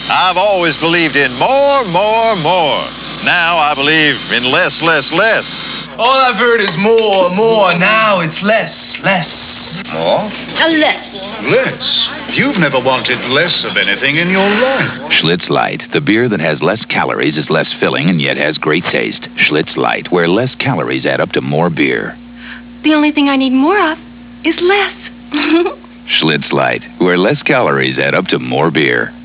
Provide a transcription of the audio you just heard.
I've always believed in more, more, more. Now I believe in less, less, less. All I've heard is more, more. Now it's less, less. More? Less. Less? You've never wanted less of anything in your life. Schlitz Light, the beer that has less calories, is less filling, and yet has great taste. Schlitz Light, where less calories add up to more beer. The only thing I need more of is less. Schlitz Light, where less calories add up to more beer.